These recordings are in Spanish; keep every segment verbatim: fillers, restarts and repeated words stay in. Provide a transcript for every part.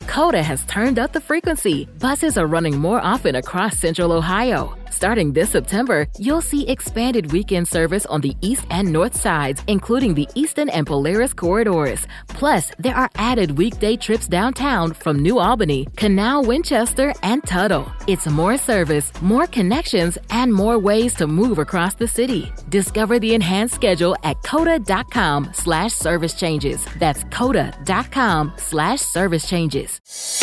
COTA has turned up the frequency. Buses are running more often across Central Ohio. Starting this September, you'll see expanded weekend service on the east and north sides, including the Easton and Polaris corridors. Plus, there are added weekday trips downtown from New Albany, Canal, Winchester, and Tuttle. It's more service, more connections, and more ways to move across the city. Discover the enhanced schedule at COTA.com slash service changes. That's COTA.com slash service changes.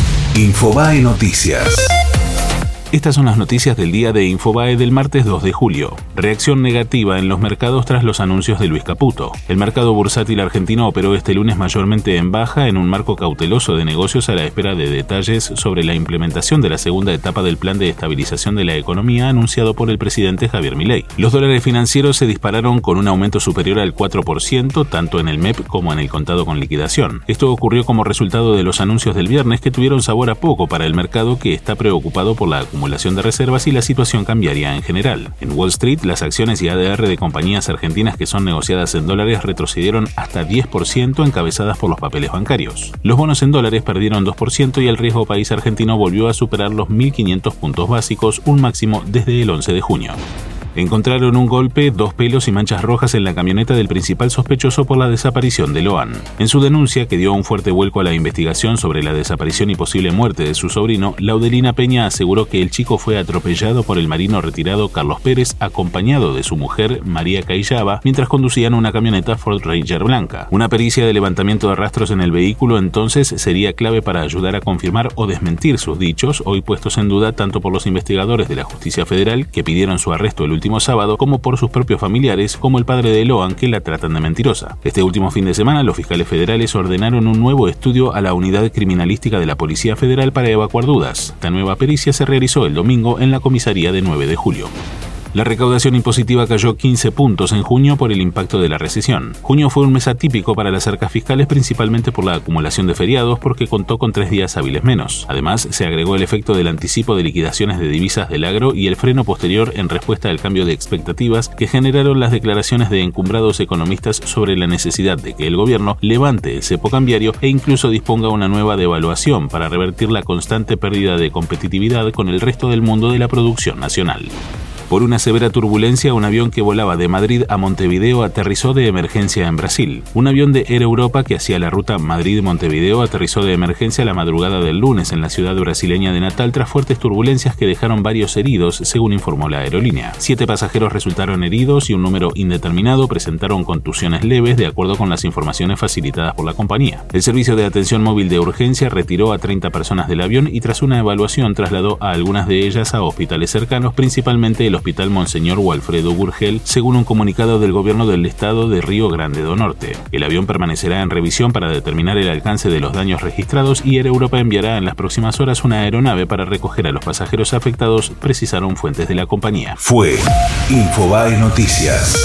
Infobae Noticias. Estas son las noticias del día de Infobae del martes dos de julio. Reacción negativa en los mercados tras los anuncios de Luis Caputo. El mercado bursátil argentino operó este lunes mayormente en baja en un marco cauteloso de negocios a la espera de detalles sobre la implementación de la segunda etapa del plan de estabilización de la economía anunciado por el presidente Javier Milei. Los dólares financieros se dispararon con un aumento superior al cuatro por ciento, tanto en el M E P como en el contado con liquidación. Esto ocurrió como resultado de los anuncios del viernes que tuvieron sabor a poco para el mercado, que está preocupado por la acumulación de reservas y la situación cambiaria en general. En Wall Street, las acciones y A D R de compañías argentinas que son negociadas en dólares retrocedieron hasta diez por ciento, encabezadas por los papeles bancarios. Los bonos en dólares perdieron dos por ciento y el riesgo país argentino volvió a superar los mil quinientos puntos básicos, un máximo desde el once de junio. Encontraron un golpe, dos pelos y manchas rojas en la camioneta del principal sospechoso por la desaparición de Loan. En su denuncia, que dio un fuerte vuelco a la investigación sobre la desaparición y posible muerte de su sobrino, Laudelina Peña aseguró que el chico fue atropellado por el marino retirado Carlos Pérez, acompañado de su mujer María Cayllaba, mientras conducían una camioneta Ford Ranger blanca. Una pericia de levantamiento de rastros en el vehículo entonces sería clave para ayudar a confirmar o desmentir sus dichos, hoy puestos en duda tanto por los investigadores de la Justicia Federal, que pidieron su arresto el último sábado, como por sus propios familiares, como el padre de Loan, que la tratan de mentirosa. Este último fin de semana, los fiscales federales ordenaron un nuevo estudio a la unidad criminalística de la Policía Federal para evacuar dudas. Esta nueva pericia se realizó el domingo en la comisaría de nueve de julio. La recaudación impositiva cayó quince puntos en junio por el impacto de la recesión. Junio fue un mes atípico para las arcas fiscales, principalmente por la acumulación de feriados, porque contó con tres días hábiles menos. Además, se agregó el efecto del anticipo de liquidaciones de divisas del agro y el freno posterior en respuesta al cambio de expectativas que generaron las declaraciones de encumbrados economistas sobre la necesidad de que el gobierno levante el cepo cambiario e incluso disponga una nueva devaluación para revertir la constante pérdida de competitividad con el resto del mundo de la producción nacional. Por una severa turbulencia, un avión que volaba de Madrid a Montevideo aterrizó de emergencia en Brasil. Un avión de Air Europa que hacía la ruta Madrid-Montevideo aterrizó de emergencia la madrugada del lunes en la ciudad brasileña de Natal tras fuertes turbulencias que dejaron varios heridos, según informó la aerolínea. Siete pasajeros resultaron heridos y un número indeterminado presentaron contusiones leves, de acuerdo con las informaciones facilitadas por la compañía. El servicio de atención móvil de urgencia retiró a treinta personas del avión y, tras una evaluación, trasladó a algunas de ellas a hospitales cercanos, principalmente el Hospital Monseñor Walfredo Gurgel, según un comunicado del gobierno del estado de Río Grande do Norte. El avión permanecerá en revisión para determinar el alcance de los daños registrados y Air Europa enviará en las próximas horas una aeronave para recoger a los pasajeros afectados, precisaron fuentes de la compañía. Fue Infobae Noticias.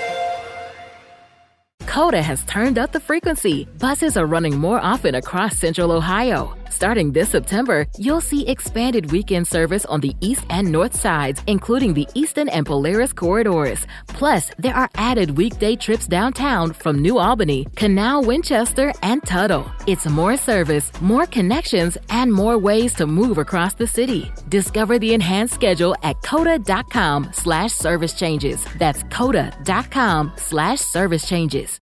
COTA has turned up the frequency. Buses are running more often across Central Ohio. Starting this September, you'll see expanded weekend service on the east and north sides, including the Easton and Polaris corridors. Plus, there are added weekday trips downtown from New Albany, Canal, Winchester, and Tuttle. It's more service, more connections, and more ways to move across the city. Discover the enhanced schedule at COTA.com slash service changes. That's COTA.com slash service changes.